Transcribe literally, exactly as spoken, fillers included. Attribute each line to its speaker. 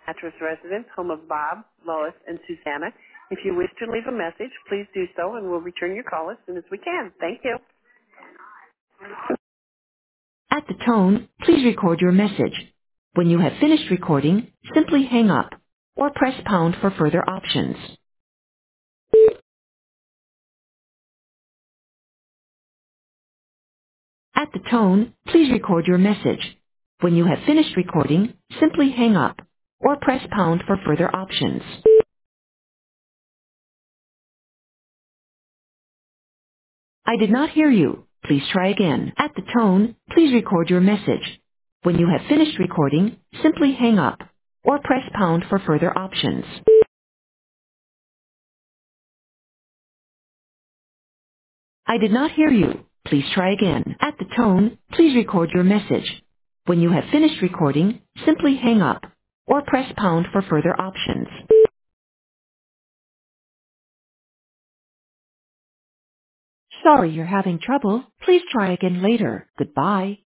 Speaker 1: Mattress Residence, home of Bob, Lois, and Susanna. If you wish to leave a message, please do so, and we'll return your call as soon as we can. Thank you. At the tone, please record your message. When you have finished recording, simply hang up or press pound for further options. At the tone, please record your message. When you have finished recording, simply hang up or press pound for further options. I did not hear you. Please try again. At the tone, please record your message. When you have finished recording, simply hang up or press pound for further options. I did not hear you. Please try again. At the tone, please record your message. When you have finished recording, simply hang up or press pound for further options. Sorry you're having trouble. Please try again later. Goodbye.